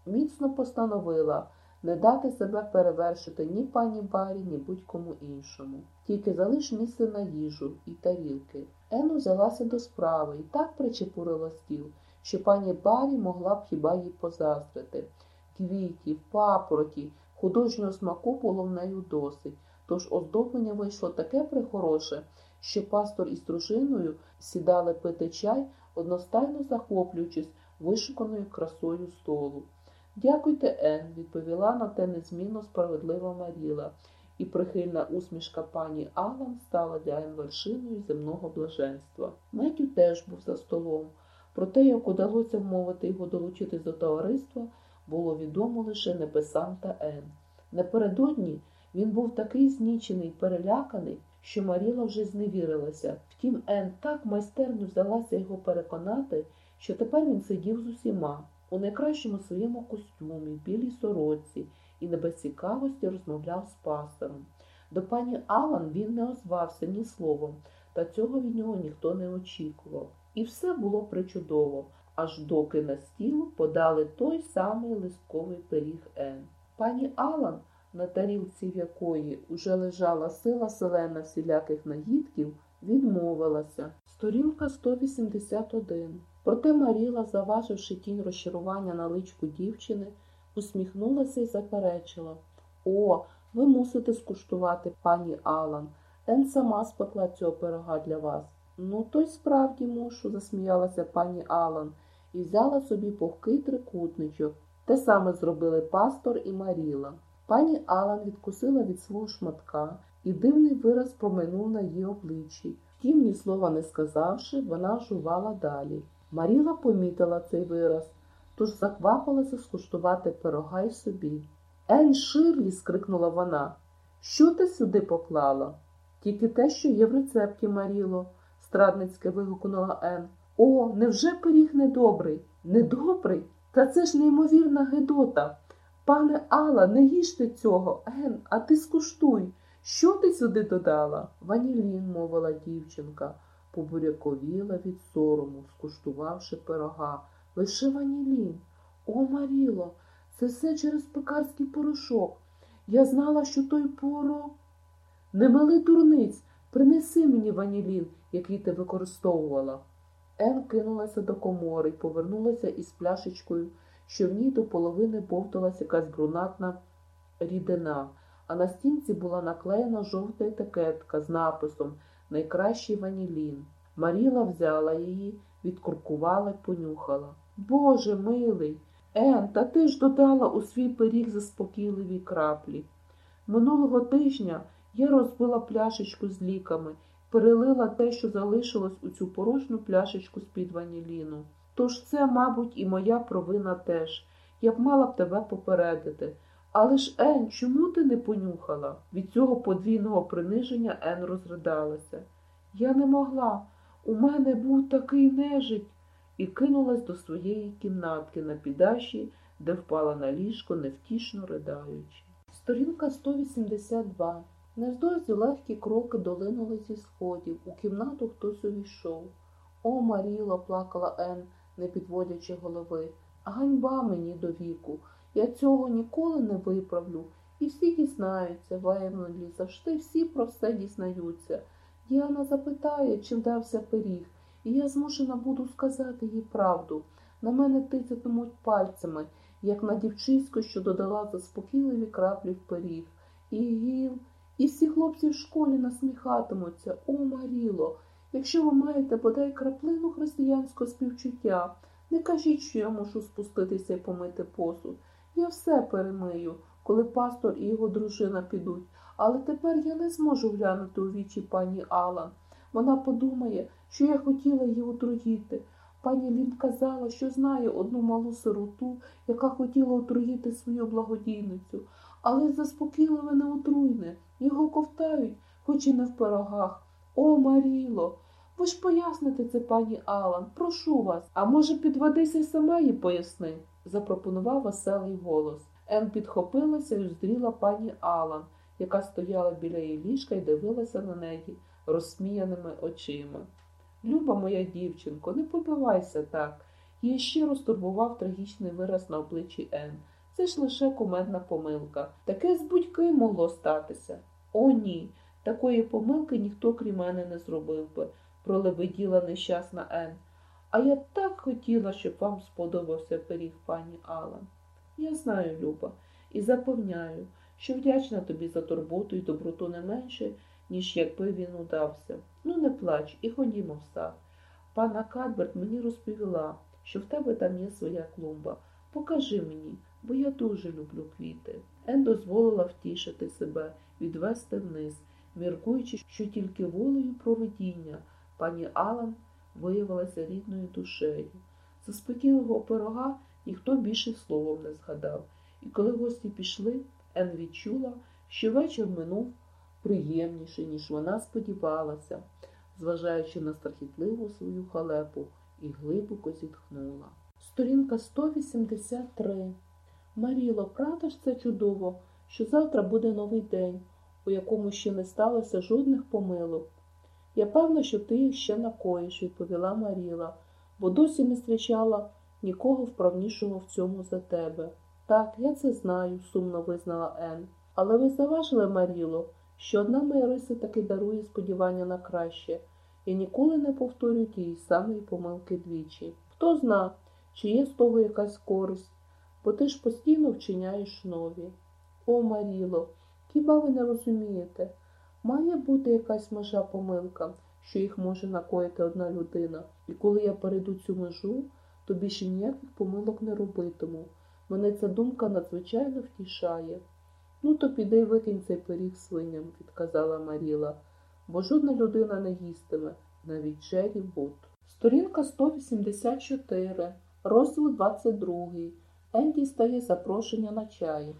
міцно постановила не дати себе перевершити ні пані Барі, ні будь-кому іншому. Тільки залиш місце на їжу і тарілки. Ен взялася до справи і так причепурила стіл, що пані Барі могла б хіба їй позаздрити. Квітів, папороті, художнього смаку було в неї досить, тож оздоблення вийшло таке прихороше, що пастор із дружиною сідали пити чай, одностайно захоплюючись вишуканою красою столу. «Дякуйте, Ен», – відповіла на те незмінно справедлива Маріла, і прихильна усмішка пані Алан стала для Ен вершиною земного блаженства. Меттю теж був за столом, проте, як удалося вмовити його долучитись до товариства, було відомо лише небесам та Ен. Напередодні він був такий знічений й переляканий, що Маріла вже зневірилася. Втім, Ен так майстерно взялася його переконати, що тепер він сидів з усіма, у найкращому своєму костюмі, білій сорочці, і не без цікавості розмовляв з пастором. До пані Алан він не озвався ні словом, та цього від нього ніхто не очікував. І все було причудово, аж доки на стіл подали той самий листковий пиріг Ен. Пані Алан, на тарілці в якої уже лежала сила селена всіляких нагідків, відмовилася. Сторінка 181. Проте Маріла, заваживши тінь розчарування на личку дівчини, усміхнулася й заперечила. «О, ви мусите скуштувати, пані Алан. Ен сама спекла цього пирога для вас». «Ну, то й справді мушу», – засміялася пані Алан і взяла собі пухкий трикутничок. Те саме зробили пастор і Маріла. Пані Алан відкусила від свого шматка, і дивний вираз промайнув на її обличчі. Втім, ні слова не сказавши, вона жувала далі. Маріла помітила цей вираз, тож заквапилася скуштувати пирога й собі. «Ен Ширлі!» – скрикнула вона. «Що ти сюди поклала?» «Тільки те, що є в рецепті, Маріло», – страдницьки вигукнула Ен. «О, невже пиріг недобрий?» «Недобрий? Та це ж неймовірна гидота! Пане Алла, не їжте цього! Ен, а ти скуштуй! Що ти сюди додала?» «Ванілін», – мовила дівчинка, побуряковіла від сорому, скуштувавши пирога. «Лише ванілін! О, Маріло, це все через пекарський порошок. Я знала, що той Не мили дурниць, принеси мені ванілін, який ти використовувала». Ен кинулася до комори й повернулася із пляшечкою, що в ній до половини бовталась якась брунатна рідина, а на стінці була наклеєна жовта етикетка з написом «Найкращий ванілін». Маріла взяла її, відкуркувала й понюхала. «Боже милий! Ен, та ти ж додала у свій пиріг заспокійливі краплі. Минулого тижня я розбила пляшечку з ліками, перелила те, що залишилось у цю порожню пляшечку з-під ваніліну. Тож це, мабуть, і моя провина теж. Я б мала б тебе попередити. Але ж, Ен, чому ти не понюхала?» Від цього подвійного приниження Ен розридалася. «Я не могла. У мене був такий нежить!» І кинулась до своєї кімнатки на піддаші, де впала на ліжко, невтішно ridaючи. Сторінка 182. Невдовзі легкі кроки долинули зі сходів. У кімнату хтось увійшов. «О, Маріло!» – плакала Ен, не підводячи голови. «Ганьба мені до віку! Я цього ніколи не виправлю. І всі дізнаються, Веймлі, завжди всі про все дізнаються. Діана запитає, чи вдався пиріг, і я змушена буду сказати їй правду. На мене тицятимуть пальцями, як на дівчиську, що додала заспокійливі краплі в пиріг. І Гіл, і всі хлопці в школі насміхатимуться. О, Маріло, якщо ви маєте бодай краплину християнського співчуття, не кажіть, що я мушу спуститися і помити посуд. Я все перемию, коли пастор і його дружина підуть. Але тепер я не зможу глянути у вічі пані Алан. Вона подумає, що я хотіла її отруїти. Пані Лін казала, що знає одну малу сироту, яка хотіла отруїти свою благодійницю. Але заспокійливе не отруйне. Його ковтають, хоч і не в пирогах. О, Маріло, ви ж поясните це пані Алан, прошу вас. А може, підведися й сама їй поясни, запропонував веселий голос. Ен підхопилася і уздріла пані Алан, яка стояла біля її ліжка і дивилася на неї розсміяними очима. «Люба моя дівчинко, не побивайся так. Її ще розтурбував трагічний вираз на обличчі Ен. Це ж лише кумедна помилка. Таке з будь-ким могло статися. О, ні, такої помилки ніхто крім мене не зробив би, пролебеділа нещасна Ен. А я так хотіла, щоб вам сподобався пиріг, пані Алан. Я знаю, Люба, і запевняю, що вдячна тобі за турботу і доброту не менше, ніж якби він удався. Ну, не плач і ходімо в сад. Пана Кадберт мені розповіла, що в тебе там є своя клумба. Покажи мені, бо я дуже люблю квіти. Ен дозволила втішити себе, відвести вниз, міркуючи, що тільки волею провидіння пані Алан виявилася рідною душею. За спокійного пирога ніхто більше словом не згадав, і коли гості пішли, Ен відчула, що вечір минув приємніше, ніж вона сподівалася, зважаючи на страхітливу свою халепу, і глибоко зітхнула. Сторінка 183. Маріло, правда ж це чудово, що завтра буде новий день, у якому ще не сталося жодних помилок. Я певна, що ти їх ще накоїш, відповіла Маріла, бо досі не зустрічала нікого вправнішого в цьому за тебе. Так, я це знаю, сумно визнала Ен. Але ви заважили, Маріло, що одна моя риса таки дарує сподівання на краще. Я ніколи не повторю тієї самої помилки двічі. Хто зна, чи є з того якась користь, бо ти ж постійно вчиняєш нові. О, Маріло, хіба ви не розумієте? Має бути якась межа помилкам, що їх може накоїти одна людина. І коли я перейду цю межу, то більше ніяких помилок не робитиму. Мене ця думка надзвичайно втішає. Ну, то піди й викинь цей пиріг свиням, відказала Маріла, бо жодна людина не їстиме, навіть Джері Вуд. Сторінка 184, розділ 22. Ен дістає запрошення на чай.